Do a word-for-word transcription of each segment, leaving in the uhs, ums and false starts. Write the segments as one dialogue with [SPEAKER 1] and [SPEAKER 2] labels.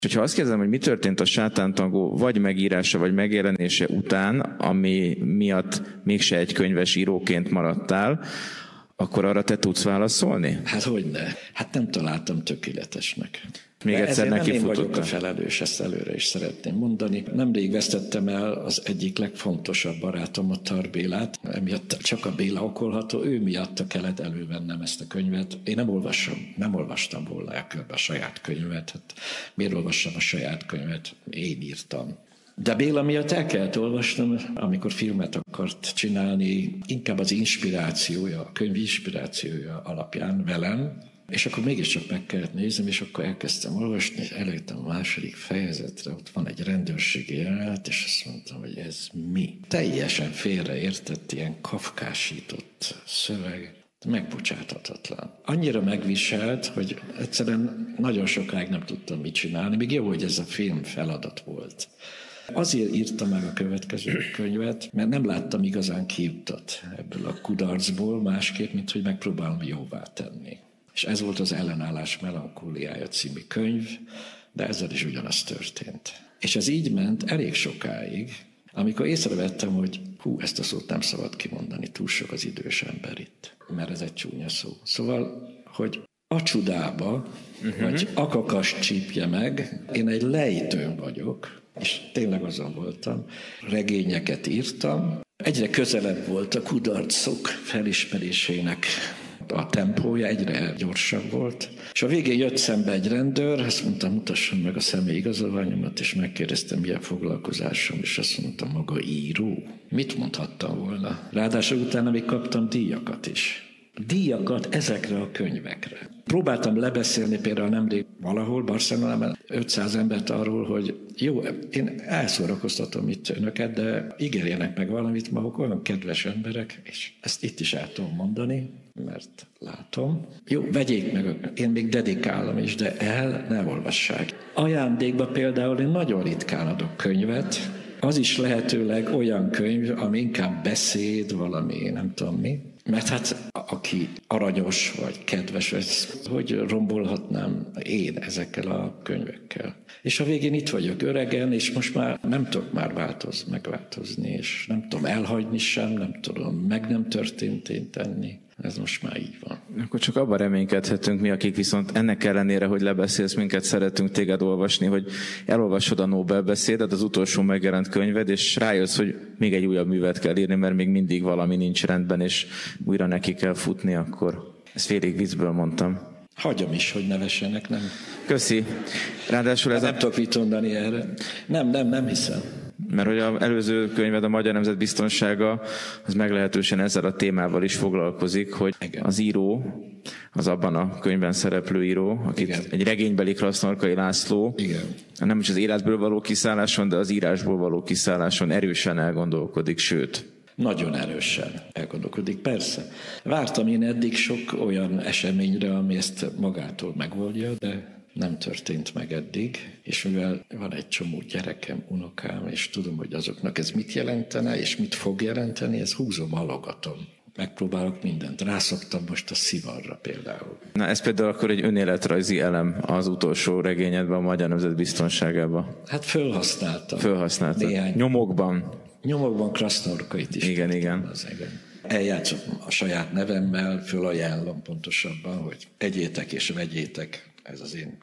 [SPEAKER 1] És ha azt kérdezem, hogy mi történt a Sátántangó vagy megírása, vagy megjelenése után, ami miatt mégse egy könyves íróként maradtál, akkor arra te tudsz válaszolni?
[SPEAKER 2] Hát hogyne. Hát nem találtam tökéletesnek.
[SPEAKER 1] Még
[SPEAKER 2] De
[SPEAKER 1] egyszer neki
[SPEAKER 2] nem én vagyok
[SPEAKER 1] futottál.
[SPEAKER 2] a felelős, ezt előre is szeretném mondani. Nemrég vesztettem el az egyik legfontosabb barátomat, Tar Bélát, emiatt csak a Béla okolható, ő miatta kellett elővennem ezt a könyvet. Én nem olvasom, nem olvastam volna el a saját könyvet. Hát miért olvassam a saját könyvet? Én írtam. De Béla miatt el kellett olvasnom, amikor filmet akart csinálni, inkább az inspirációja, a könyv inspirációja alapján velem, és akkor mégiscsak meg kellett néznem, és akkor elkezdtem olvasni, és elértem a második fejezetre, ott van egy rendőrségi jelenet, és azt mondtam, hogy ez mi? Teljesen félreértett, ilyen kafkásított szöveg, megbocsáthatatlan. Annyira megviselt, hogy egyszerűen nagyon sokáig nem tudtam mit csinálni, még jó, hogy ez a film feladat volt. Azért írtam meg a következő könyvet, mert nem láttam igazán kiutat ebből a kudarcból, másképp, mint hogy megpróbálom jóvá tenni. És ez volt az Ellenállás melankóliája című könyv, de ezzel is ugyanaz történt. És ez így ment elég sokáig, amikor észrevettem, hogy hú, ezt a szót nem szabad kimondani, túl sok az idős ember itt, mert ez egy csúnya szó. Szóval, hogy a csudába, uh-huh. vagy a kakas csípje meg, én egy lejtőn vagyok, és tényleg azon voltam, regényeket írtam, egyre közelebb volt a kudarcok felismerésének a tempója, egyre gyorsabb volt. És a végén jött szembe egy rendőr, azt mondta, mutassam meg a személy igazolványomat, és megkérdeztem, milyen foglalkozásom, és azt mondta, maga író. Mit mondhattam volna? Ráadásul utána még kaptam díjakat is. Díjakat ezekre a könyvekre. Próbáltam lebeszélni például nemrég valahol, Barcelonában ötszáz embert arról, hogy jó, én elszórakoztatom itt önöket, de ígérjenek meg valamit, maguk olyan kedves emberek, és ezt itt is el tudom mondani, mert látom. Jó, vegyék meg, én még dedikálom is, de el ne olvassák. Ajándékba például én nagyon ritkán adok könyvet, az is lehetőleg olyan könyv, ami inkább beszéd, valami, nem tudom mi. Mert hát aki aranyos vagy kedves, vagy, hogy rombolhatnám én ezekkel a könyvekkel. És a végén itt vagyok öregen, és most már nem tudok már változ, megváltozni, és nem tudom elhagyni sem, nem tudom meg nem történtén tenni. Ez most már így van.
[SPEAKER 1] Akkor csak abban reménykedhetünk mi, akik viszont ennek ellenére, hogy lebeszélsz, minket szeretünk téged olvasni, hogy elolvasod a Nobel-beszédet, az utolsó megjelent könyved, és rájössz, hogy még egy újabb művet kell írni, mert még mindig valami nincs rendben, és újra neki kell futni, akkor ezt félig viccből mondtam.
[SPEAKER 2] Hagyom is, hogy nevessenek, nem?
[SPEAKER 1] Köszi. Ráadásul ez
[SPEAKER 2] nem
[SPEAKER 1] a...
[SPEAKER 2] tudok mit mondani erre. Nem, nem, nem hiszem.
[SPEAKER 1] Mert hogy az előző könyved, a Magyar Nemzet Biztonsága, az meglehetősen ezzel a témával is foglalkozik, hogy igen. Az író, az abban a könyvben szereplő író, akit igen. egy regénybeli Krasznorkai László, igen. nem is az életből való kiszálláson, de az írásból való kiszálláson erősen elgondolkodik, sőt.
[SPEAKER 2] Nagyon erősen elgondolkodik, persze. Vártam én eddig sok olyan eseményre, ami ezt magától megoldja, de nem történt meg eddig, és mivel van egy csomó gyerekem, unokám, és tudom, hogy azoknak ez mit jelentene, és mit fog jelenteni, ezt húzom, halogatom. Megpróbálok mindent. Rászoktam most a szivarra például.
[SPEAKER 1] Na ez például akkor egy önéletrajzi elem az utolsó regényedben, a Magyar Nemzet Biztonságában.
[SPEAKER 2] Hát fölhasználtam.
[SPEAKER 1] Fölhasználtam.
[SPEAKER 2] Néhány.
[SPEAKER 1] Nyomokban.
[SPEAKER 2] Nyomokban Krasznorkait is.
[SPEAKER 1] Igen, igen.
[SPEAKER 2] Az, igen. Eljátszom a saját nevemmel, fölajánlom pontosabban, hogy egyétek és vegyétek. Ez az én.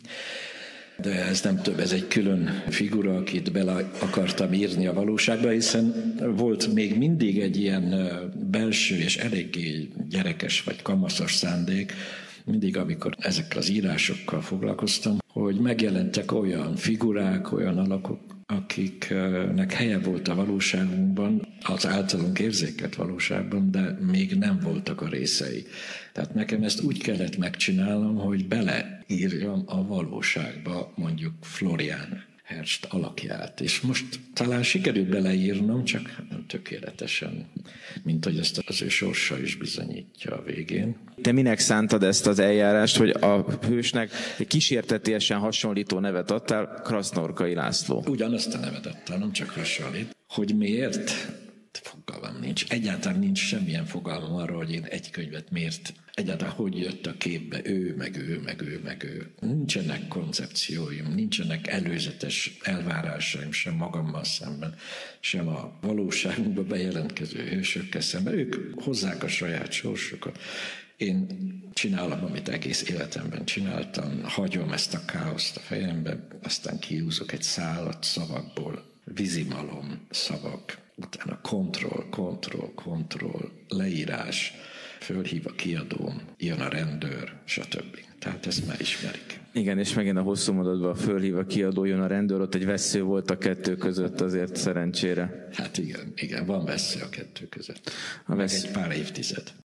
[SPEAKER 2] De ez nem több, ez egy külön figura, akit bele akartam írni a valóságba, hiszen volt még mindig egy ilyen belső és eléggé gyerekes vagy kamaszos szándék, mindig, amikor ezekkel az írásokkal foglalkoztam, hogy megjelentek olyan figurák, olyan alakok, akiknek helye volt a valóságunkban, az általunk érzékelt valóságban, de még nem voltak a részei. Tehát nekem ezt úgy kellett megcsinálnom, hogy beleírjam a valóságba mondjuk Florian Herbst alakját. És most talán sikerült beleírnom, csak nem tökéletesen, mint hogy ezt az ő sorsa is bizonyítja a végén.
[SPEAKER 1] Te minek szántad ezt az eljárást, hogy a hősnek egy kísértetiesen hasonlító nevet adtál, Krasznorkai László?
[SPEAKER 2] Ugyanazt a nevet adtál, nem csak hasonlít. Hogy miért? Fogalmam nincs. Egyáltalán nincs semmilyen fogalmam arról, hogy én egy könyvet miért, egyáltalán hogy jött a képbe ő, meg ő, meg ő, meg ő. Nincsenek koncepcióim, nincsenek előzetes elvárásaim sem magammal szemben, sem a valóságunkba bejelentkező hősökkel szemben. Ők hozzák a saját sorsukat. Én csinálom, amit egész életemben csináltam, hagyom ezt a káoszt a fejembe, aztán kiúzok egy szálat szavakból, vízimalom szavak, utána kontroll, kontroll, kontroll, leírás, fölhív a kiadóm, jön a rendőr, stb. Tehát ezt már ismerik.
[SPEAKER 1] Igen, és megint a hosszú mondatban fölhív a kiadó, jön a rendőr, ott egy vessző volt a kettő között azért szerencsére.
[SPEAKER 2] Hát igen, igen, van vessző a kettő között.
[SPEAKER 1] A vesz...
[SPEAKER 2] Meg egy pár évtized.